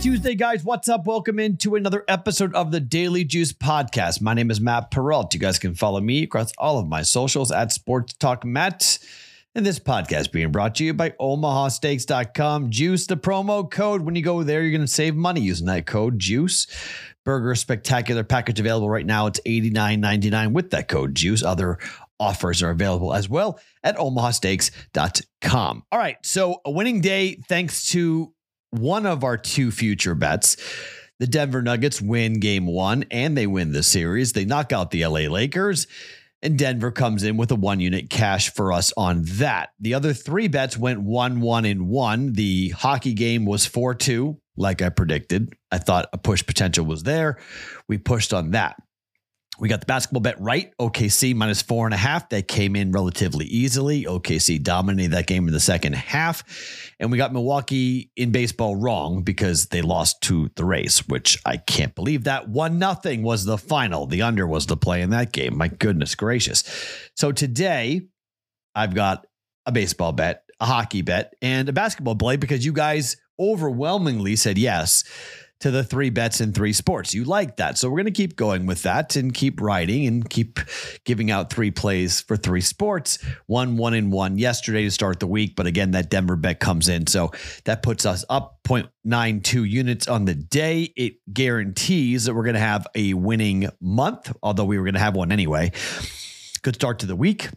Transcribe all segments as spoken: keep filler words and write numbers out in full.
Tuesday, guys. What's up? Welcome into another episode of the Daily Juice Podcast. My name is Matt Perrault. You guys can follow me across all of my socials at Sports Talk Matt. And this podcast being brought to you by Omaha Steaks dot com. Juice, the promo code. When you go there, you're going to save money using that code JUICE. Burger Spectacular package available right now. It's eighty-nine ninety-nine with that code JUICE. Other offers are available as well at Omaha Steaks dot com. All right, so a winning day thanks to one of our two future bets. The Denver Nuggets win game one and they win the series. They knock out the L A Lakers and Denver comes in with a one unit cash for us on that. The other three bets went one, one, and one. The hockey game was four two, like I predicted. I thought a push potential was there. We pushed on that. We got the basketball bet right. O K C minus four and a half. That came in relatively easily. O K C dominated that game in the second half. And we got Milwaukee in baseball wrong because they lost to the Rays, which I can't believe that. One nothing was the final. The under was the play in that game. My goodness gracious. So today I've got a baseball bet, a hockey bet, and a basketball play because you guys overwhelmingly said yes to the three bets in three sports. You like that. So we're going to keep going with that and keep writing and keep giving out three plays for three sports. One, one, and one yesterday to start the week. But again, that Denver bet comes in. So that puts us up zero point nine two units on the day. It guarantees that we're going to have a winning month, although we were going to have one anyway. Good start to the week.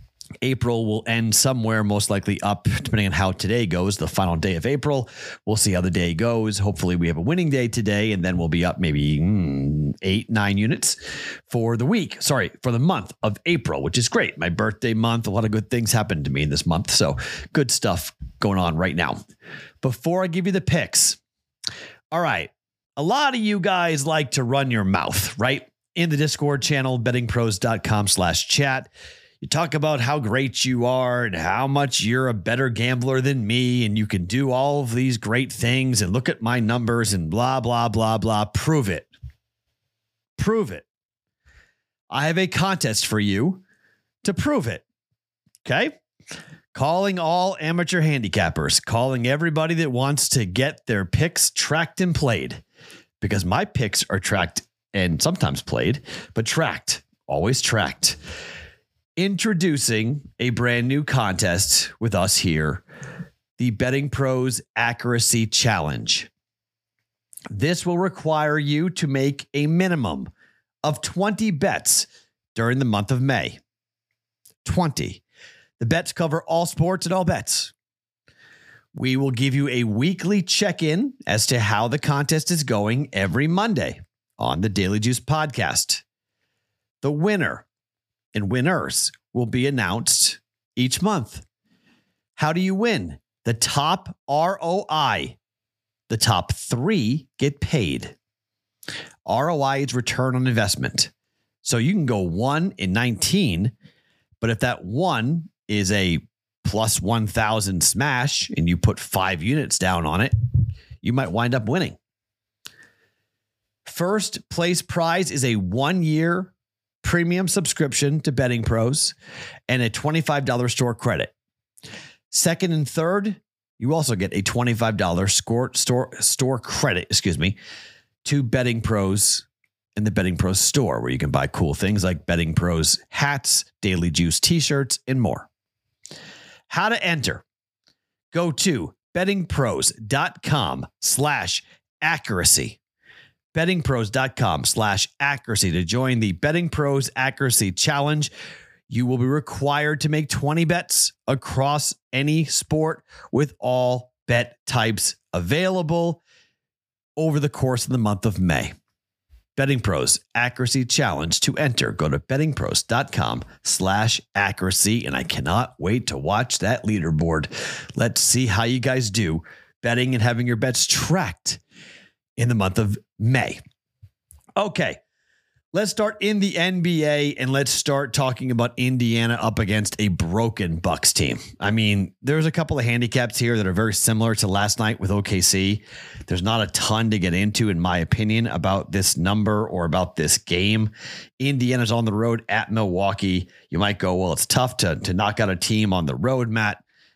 April will end somewhere, most likely up, depending on how today goes, the final day of April. We'll see how the day goes. Hopefully we have a winning day today, and then we'll be up maybe mm, eight, nine units for the week. Sorry, for the month of April, which is great. My birthday month. A lot of good things happened to me in this month. So good stuff going on right now. Before I give you the picks. All right. A lot of you guys like to run your mouth, right? In the Discord channel, betting pros dot com slash chat. You talk about how great you are and how much you're a better gambler than me and you can do all of these great things and look at my numbers and blah, blah, blah, blah. Prove it. Prove it. I have a contest for you to prove it. Okay? Calling all amateur handicappers, calling everybody that wants to get their picks tracked and played, because my picks are tracked and sometimes played, but tracked, always tracked. Introducing a brand new contest with us here, the Betting Pros Accuracy Challenge. This will require you to make a minimum of twenty bets during the month of May. twenty. The bets cover all sports and all bets. We will give you a weekly check-in as to how the contest is going every Monday on the Daily Juice Podcast. The winner and winners will be announced each month. How do you win? The top R O I. The top three get paid. R O I is return on investment. So you can go one in nineteen, but if that one is a plus one thousand smash and you put five units down on it, you might wind up winning. First place prize is a one-year premium subscription to Betting Pros and a twenty-five dollars store credit. Second and third, you also get a twenty-five dollars score, store, store credit, excuse me, to Betting Pros in the Betting Pros store, where you can buy cool things like Betting Pros hats, Daily Juice t-shirts, and more. How to enter? Go to betting pros dot com slash accuracy. betting pros dot com slash accuracy to join the Betting Pros Accuracy Challenge. You will be required to make twenty bets across any sport with all bet types available over the course of the month of May. Betting Pros Accuracy Challenge. To enter, go to betting pros dot com slash accuracy. And I cannot wait to watch that leaderboard. Let's see how you guys do betting and having your bets tracked in the month of May. Okay, let's start in the N B A and let's start talking about Indiana up against a broken Bucks team. I mean, there's a couple of handicaps here that are very similar to last night with O K C. There's not a ton to get into, in my opinion, about this number or about this game. Indiana's on the road at Milwaukee. You might go, well, it's tough to, to knock out a team on the road, Matt.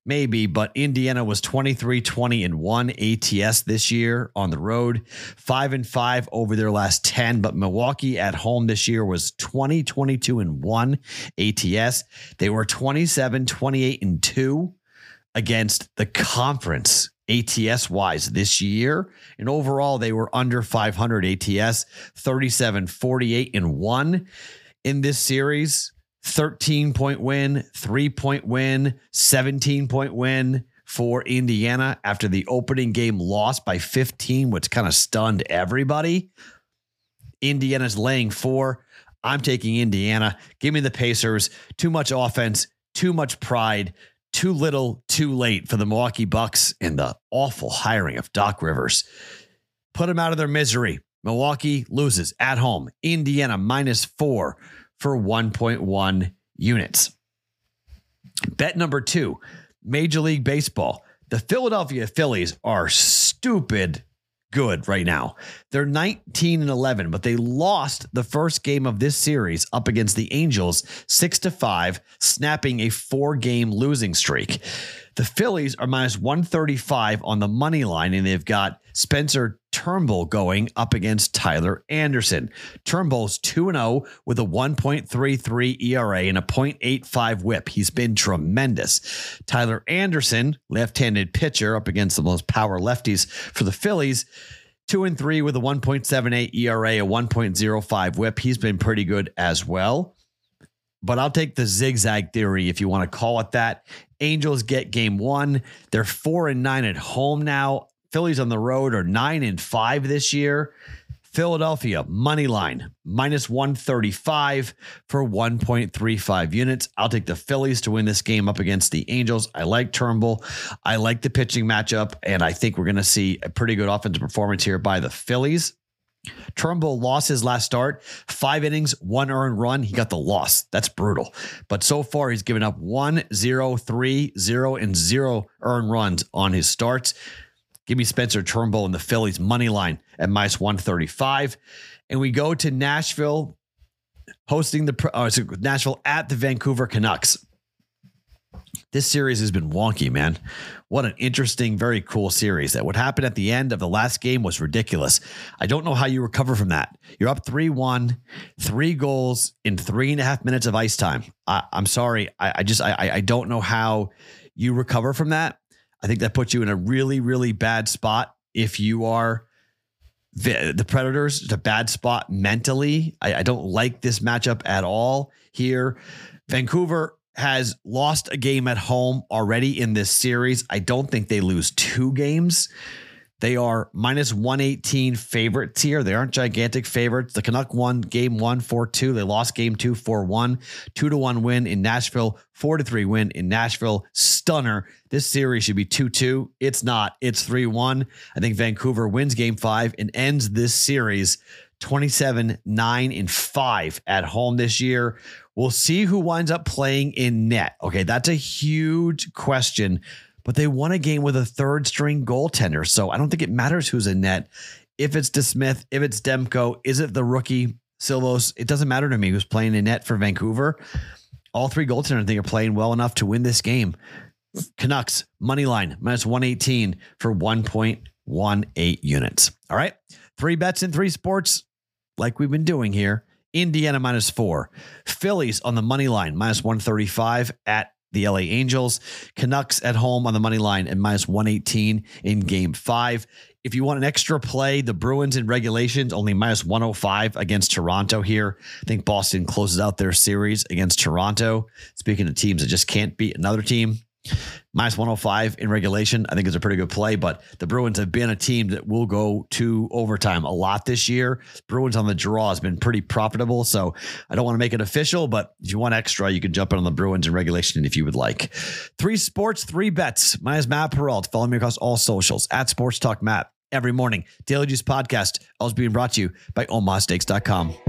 maybe, but Indiana was twenty-three, twenty, and one A T S this year on the road, five and five over their last ten. But Milwaukee at home this year was twenty, twenty-two, and one A T S. They were twenty-seven, twenty-eight, and two against the conference A T S wise this year. And overall, they were under five hundred A T S, thirty-seven, forty-eight, and one in this series. thirteen point win, three point win, seventeen point win for Indiana after the opening game loss by fifteen, which kind of stunned everybody. Indiana's laying four. I'm taking Indiana. Give me the Pacers. Too much offense, too much pride, too little, too late for the Milwaukee Bucks and the awful hiring of Doc Rivers. Put them out of their misery. Milwaukee loses at home. Indiana minus four for one point one units. Bet number two, Major League Baseball. The Philadelphia Phillies are stupid good right now. They're nineteen and eleven, but they lost the first game of this series up against the Angels six to five, snapping a four game losing streak. The Phillies are minus one thirty-five on the money line, and they've got Spencer Turnbull going up against Tyler Anderson. Turnbull's two and oh with a one point three three E R A and a point eight five whip. He's been tremendous. Tyler Anderson, left-handed pitcher up against the most power lefties for the Phillies, two and three with a one point seven eight E R A, a one point oh five whip. He's been pretty good as well. But I'll take the zigzag theory if you want to call it that. Angels get game one. They're four and nine at home now. Phillies on the road are nine and five this year. Philadelphia money line minus one thirty-five for one point three five units. I'll take the Phillies to win this game up against the Angels. I like Turnbull. I like the pitching matchup, and I think we're going to see a pretty good offensive performance here by the Phillies. Turnbull lost his last start, five innings, one earned run. He got the loss. That's brutal. But so far, he's given up one, zero, three, zero, and zero earned runs on his starts. Give me Spencer Turnbull and the Phillies money line at minus one thirty-five. And we go to Nashville, hosting the uh, Nashville at the Vancouver Canucks. This series has been wonky, man. What an interesting, very cool series. That what happened at the end of the last game was ridiculous. I don't know how you recover from that. You're up three one, three goals in three and a half minutes of ice time. I, I'm sorry. I, I just, I, I don't know how you recover from that. I think that puts you in a really, really bad spot. If you are the, the Predators, it's a bad spot mentally. I, I don't like this matchup at all here. Vancouver has lost a game at home already in this series. I don't think they lose two games. They are minus one eighteen favorites here. They aren't gigantic favorites. The Canuck won game one, four two. They lost game two, four one. Two to one win in Nashville. Four to three win in Nashville. Stunner. This series should be two two. It's not. It's three one. I think Vancouver wins game five and ends this series twenty-seven, nine, and five at home this year. We'll see who winds up playing in net. Okay, that's a huge question, but they won a game with a third string goaltender. So I don't think it matters who's in net. If it's DeSmith, if it's Demko, is it the rookie Silvos? It doesn't matter to me who's playing in net for Vancouver. All three goaltenders I think are playing well enough to win this game. Canucks money line minus one eighteen for one point one eight units. All right. Three bets in three sports like we've been doing here. Indiana minus four. Phillies on the money line minus one thirty-five at the L A Angels. Canucks at home on the money line at minus one eighteen in game five. If you want an extra play, the Bruins in regulations only minus one oh five against Toronto here. I think Boston closes out their series against Toronto. Speaking of teams that just can't beat another team, minus one oh five in regulation, I think is a pretty good play, but the Bruins have been a team that will go to overtime a lot this year. Bruins on the draw has been pretty profitable, so I don't want to make it official, but if you want extra, you can jump in on the Bruins in regulation if you would like. Three sports, three bets. My name is Matt Perrault. Follow me across all socials at Sports Talk Matt every morning. Daily Juice Podcast, always being brought to you by Omaha Steaks dot com.